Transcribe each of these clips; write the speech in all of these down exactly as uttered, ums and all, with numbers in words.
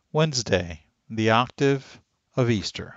Wednesday, the octave of Easter.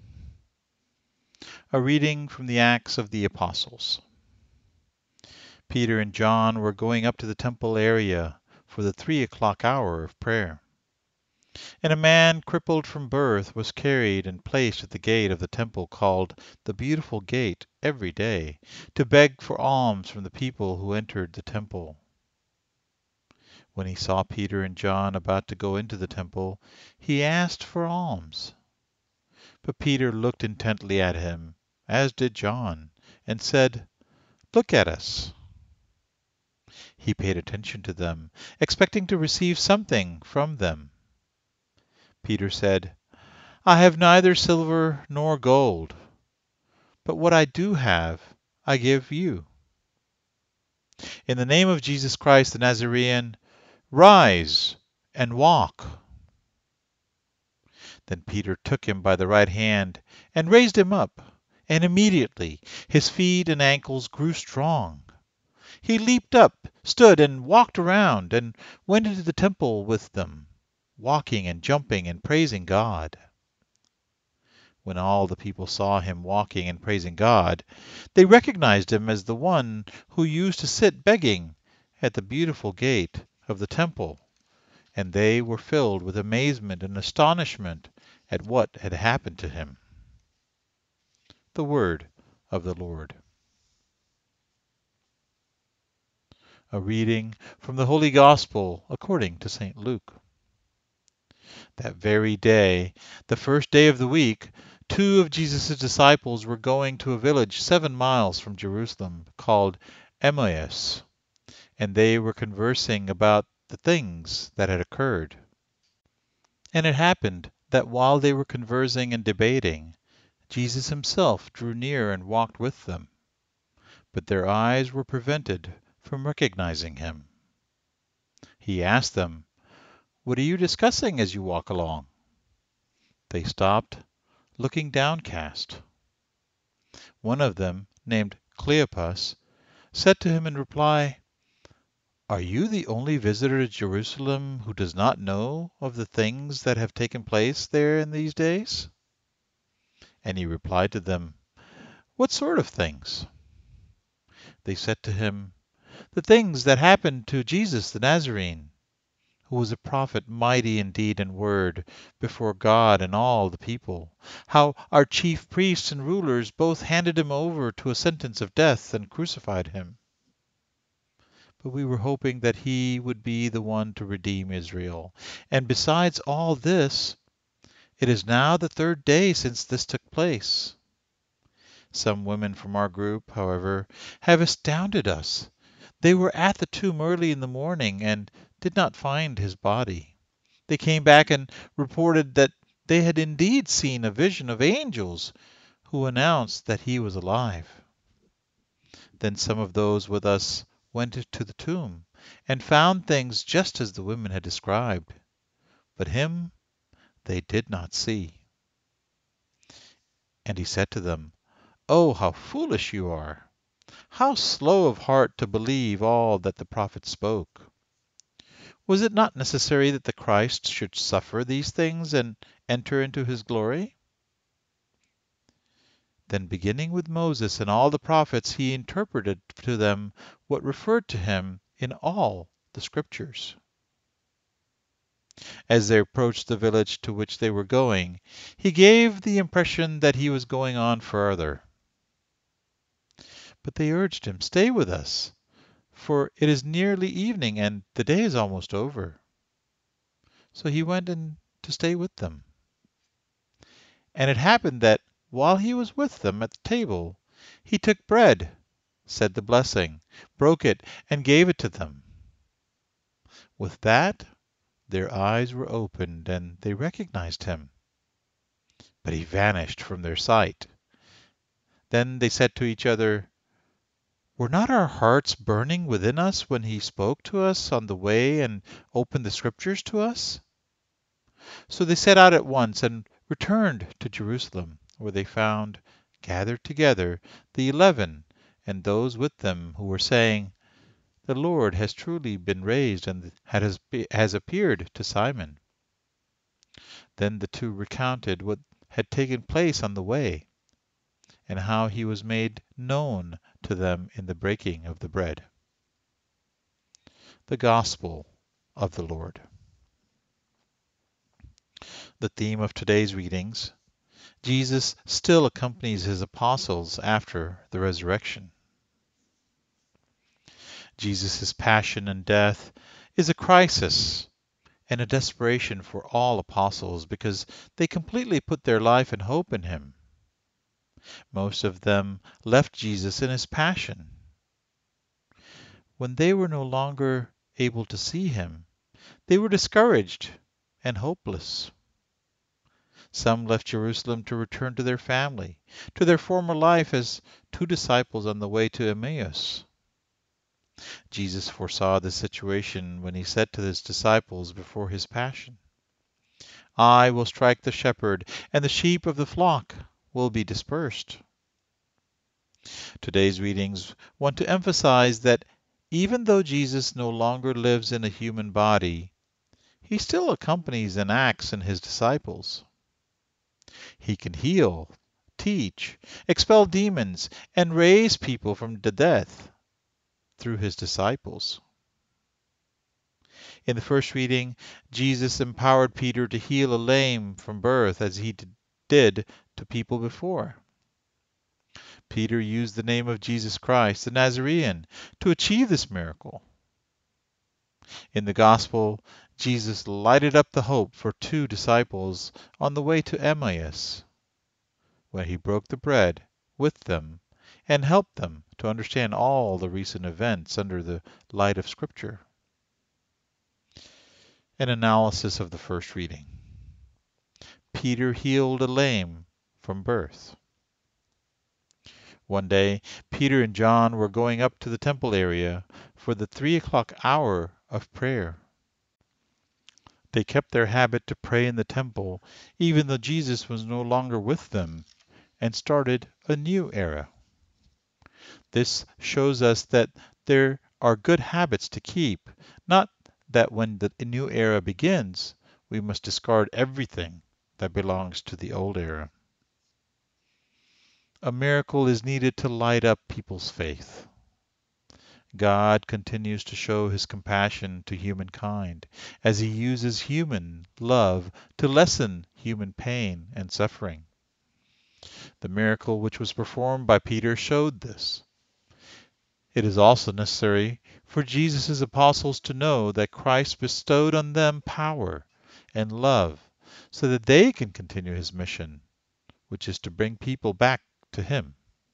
A reading from the Acts of the Apostles. Peter and John were going up to the temple area for the three o'clock hour of prayer. And a man crippled from birth was carried and placed at the gate of the temple called the Beautiful Gate every day, to beg for alms from the people who entered the temple. When he saw Peter and John about to go into the temple, he asked for alms. But Peter looked intently at him, as did John, and said, "Look at us." He paid attention to them, expecting to receive something from them. Peter said, "I have neither silver nor gold, but what I do have I give you. In the name of Jesus Christ the Nazarene, rise and walk." Then Peter took him by the right hand and raised him up, and immediately his feet and ankles grew strong. He leaped up, stood, and walked around, and went into the temple with them, walking and jumping and praising God. When all the people saw him walking and praising God, they recognized him as the one who used to sit begging at the Beautiful Gate of the temple, and they were filled with amazement and astonishment at what had happened to him. The word of the Lord. A reading from the Holy Gospel according to Saint Luke. That very day, the first day of the week, two of Jesus' disciples were going to a village seven miles from Jerusalem called Emmaus, and they were conversing about the things that had occurred. And it happened that while they were conversing and debating, Jesus himself drew near and walked with them, but their eyes were prevented from recognizing him. He asked them, "What are you discussing as you walk along?" They stopped, looking downcast. One of them, named Cleopas, said to him in reply, "Are you the only visitor to Jerusalem who does not know of the things that have taken place there in these days?" And he replied to them, "What sort of things?" They said to him, "The things that happened to Jesus the Nazarene, who was a prophet mighty in deed and word before God and all the people, how our chief priests and rulers both handed him over to a sentence of death and crucified him. But we were hoping that he would be the one to redeem Israel. And besides all this, it is now the third day since this took place. Some women from our group, however, have astounded us. They were at the tomb early in the morning and did not find his body. They came back and reported that they had indeed seen a vision of angels who announced that he was alive. Then some of those with us went to the tomb and found things just as the women had described, but him they did not see." And he said to them, "Oh, how foolish you are! How slow of heart to believe all that the prophets spoke! Was it not necessary that the Christ should suffer these things and enter into his glory?" Then beginning with Moses and all the prophets, he interpreted to them what referred to him in all the Scriptures. As they approached the village to which they were going, he gave the impression that he was going on farther. But they urged him, "Stay with us, for it is nearly evening and the day is almost over." So he went in to stay with them. And it happened that while he was with them at the table, he took bread, said the blessing, broke it, and gave it to them. With that, their eyes were opened, and they recognized him. But he vanished from their sight. Then they said to each other, "Were not our hearts burning within us when he spoke to us on the way and opened the Scriptures to us?" So they set out at once and returned to Jerusalem, where they found gathered together the eleven and those with them who were saying, "The Lord has truly been raised and has, has appeared to Simon." Then the two recounted what had taken place on the way, and how he was made known to them in the breaking of the bread. The Gospel of the Lord. The theme of today's readings: Jesus still accompanies his apostles after the resurrection. Jesus' passion and death is a crisis and a desperation for all apostles because they completely put their life and hope in him. Most of them left Jesus in his passion. When they were no longer able to see him, they were discouraged and hopeless. Some left Jerusalem to return to their family, to their former life as two disciples on the way to Emmaus. Jesus foresaw this situation when he said to his disciples before his passion, "I will strike the shepherd, and the sheep of the flock will be dispersed." Today's readings want to emphasize that even though Jesus no longer lives in a human body, he still accompanies and acts in his disciples. He can heal, teach, expel demons, and raise people from the dead through his disciples. In the first reading, Jesus empowered Peter to heal a lame from birth as he did to people before. Peter used the name of Jesus Christ, the Nazarene, to achieve this miracle. In the Gospel, Jesus lighted up the hope for two disciples on the way to Emmaus, when he broke the bread with them and helped them to understand all the recent events under the light of Scripture. An analysis of the first reading. Peter healed a lame from birth. One day, Peter and John were going up to the temple area for the three o'clock hour of prayer. They kept their habit to pray in the temple, even though Jesus was no longer with them, and started a new era. This shows us that there are good habits to keep, not that when the new era begins, we must discard everything that belongs to the old era. A miracle is needed to light up people's faith. God continues to show his compassion to humankind as he uses human love to lessen human pain and suffering. The miracle which was performed by Peter showed this. It is also necessary for Jesus' apostles to know that Christ bestowed on them power and love so that they can continue his mission, which is to bring people back to him.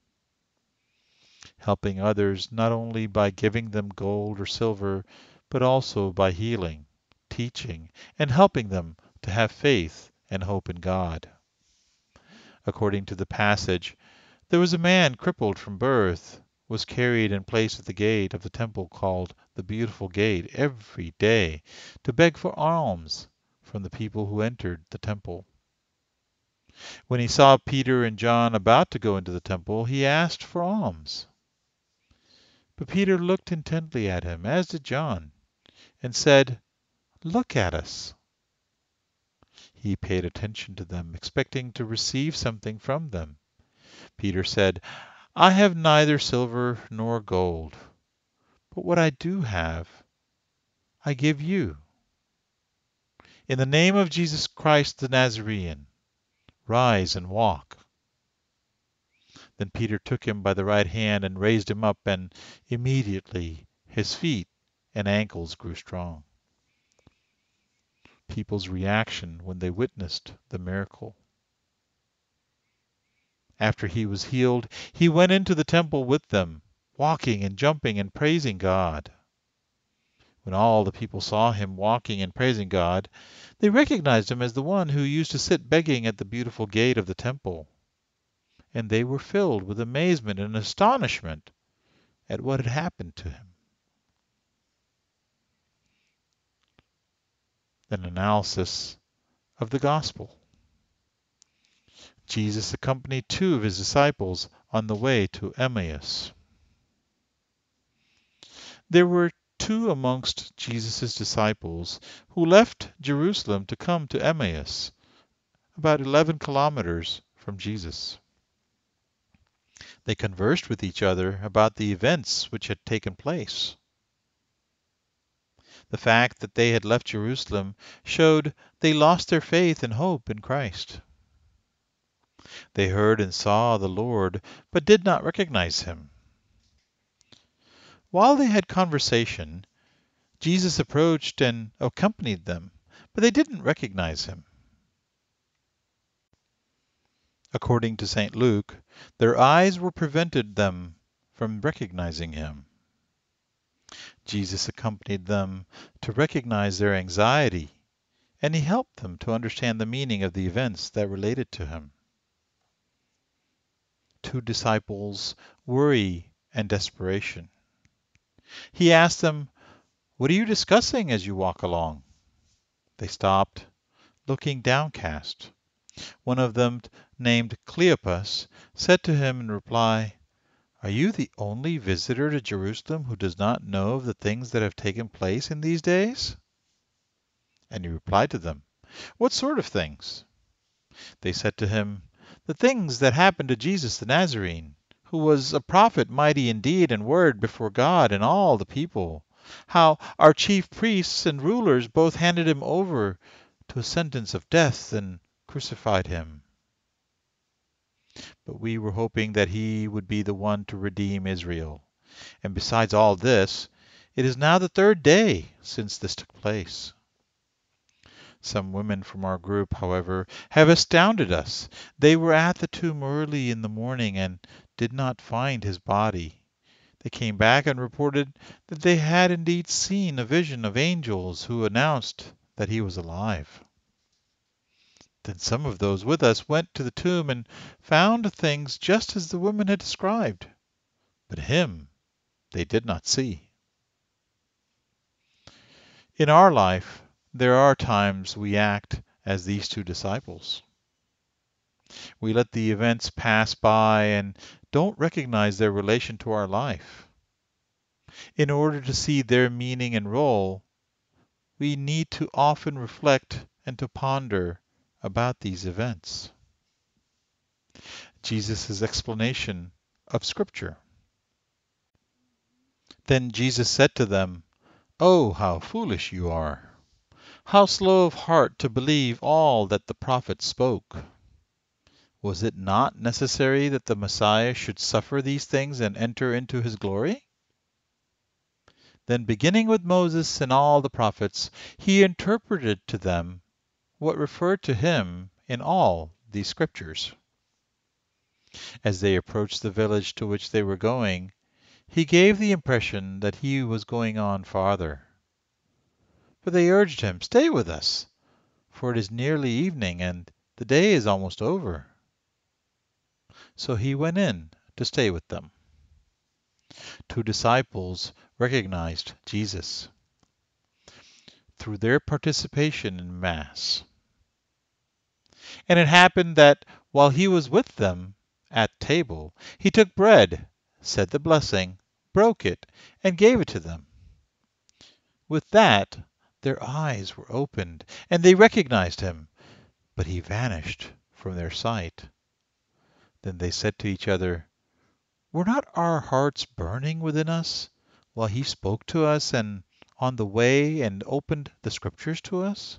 Helping others not only by giving them gold or silver, but also by healing, teaching, and helping them to have faith and hope in God. According to the passage, there was a man crippled from birth, was carried and placed at the gate of the temple called the Beautiful Gate every day to beg for alms from the people who entered the temple. When he saw Peter and John about to go into the temple, he asked for alms. But Peter looked intently at him, as did John, and said, "Look at us." He paid attention to them, expecting to receive something from them. Peter said, "I have neither silver nor gold, but what I do have, I give you. In the name of Jesus Christ the Nazarene, rise and walk." Then Peter took him by the right hand and raised him up, and immediately his feet and ankles grew strong. People's reaction when they witnessed the miracle. After he was healed, he went into the temple with them, walking and jumping and praising God. When all the people saw him walking and praising God, they recognized him as the one who used to sit begging at the beautiful gate of the temple. And they were filled with amazement and astonishment at what had happened to him. An analysis of the Gospel. Jesus accompanied two of his disciples on the way to Emmaus. There were two amongst Jesus' disciples who left Jerusalem to come to Emmaus, about eleven kilometers from Jesus. They conversed with each other about the events which had taken place. The fact that they had left Jerusalem showed they lost their faith and hope in Christ. They heard and saw the Lord, but did not recognize him. While they had conversation, Jesus approached and accompanied them, but they didn't recognize him. According to Saint Luke, their eyes were prevented them from recognizing him. Jesus accompanied them to recognize their anxiety, and he helped them to understand the meaning of the events that related to him. Two disciples, worry and desperation. He asked them, "What are you discussing as you walk along?" They stopped, looking downcast. One of them, named Cleopas, said to him in reply, "Are you the only visitor to Jerusalem who does not know of the things that have taken place in these days?" And he replied to them, "What sort of things?" They said to him, "The things that happened to Jesus the Nazarene, who was a prophet mighty in deed and word before God and all the people. How our chief priests and rulers both handed him over to a sentence of death and crucified him. But we were hoping that he would be the one to redeem Israel. And besides all this, it is now the third day since this took place." Some women from our group, however, have astounded us. They were at the tomb early in the morning and did not find his body. They came back and reported that they had indeed seen a vision of angels who announced that he was alive. Then some of those with us went to the tomb and found things just as the women had described, but him they did not see. In our life, there are times we act as these two disciples. We let the events pass by and don't recognize their relation to our life. In order to see their meaning and role, we need to often reflect and to ponder about these events. Jesus' explanation of Scripture. Then Jesus said to them, "Oh, how foolish you are! How slow of heart to believe all that the prophets spoke! Was it not necessary that the Messiah should suffer these things and enter into his glory?" Then beginning with Moses and all the prophets, he interpreted to them what referred to him in all these scriptures. As they approached the village to which they were going, he gave the impression that he was going on farther. But they urged him, "Stay with us, for it is nearly evening and the day is almost over." So he went in to stay with them. Two disciples recognized Jesus through their participation in Mass. And it happened that while he was with them at table, he took bread, said the blessing, broke it, and gave it to them. With that, their eyes were opened, and they recognized him, but he vanished from their sight. Then they said to each other, "Were not our hearts burning within us while he spoke to us and on the way and opened the Scriptures to us?"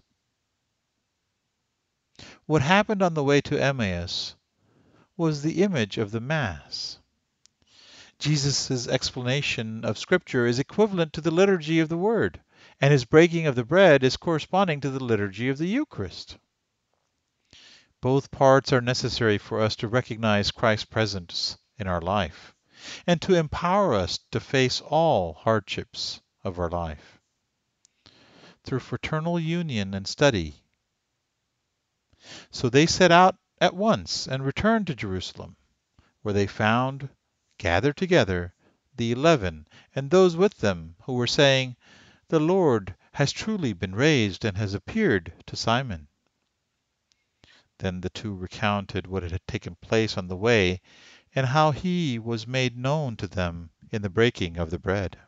What happened on the way to Emmaus was the image of the Mass. Jesus' explanation of Scripture is equivalent to the liturgy of the Word, and his breaking of the bread is corresponding to the liturgy of the Eucharist. Both parts are necessary for us to recognize Christ's presence in our life and to empower us to face all hardships of our life. Through fraternal union and study. So they set out at once and returned to Jerusalem, where they found, gathered together, the eleven and those with them who were saying, "The Lord has truly been raised and has appeared to Simon." Then the two recounted what had taken place on the way and how he was made known to them in the breaking of the bread.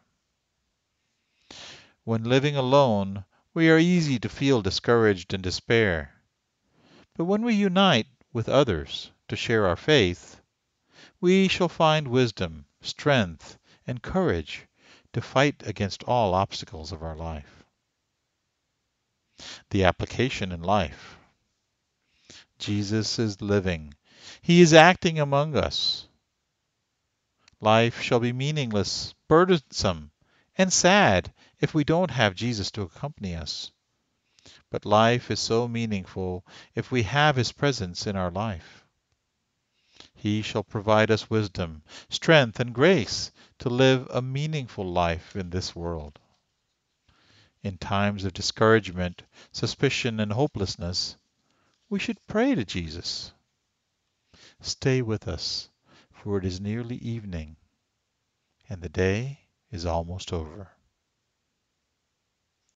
When living alone, we are easy to feel discouraged and despair. But when we unite with others to share our faith, we shall find wisdom, strength, and courage to fight against all obstacles of our life. The application in life. Jesus is living. He is acting among us. Life shall be meaningless, burdensome, and sad if we don't have Jesus to accompany us. But life is so meaningful if we have His presence in our life. He shall provide us wisdom, strength, and grace to live a meaningful life in this world. In times of discouragement, suspicion, and hopelessness, we should pray to Jesus. Stay with us, for it is nearly evening, and the day is almost over.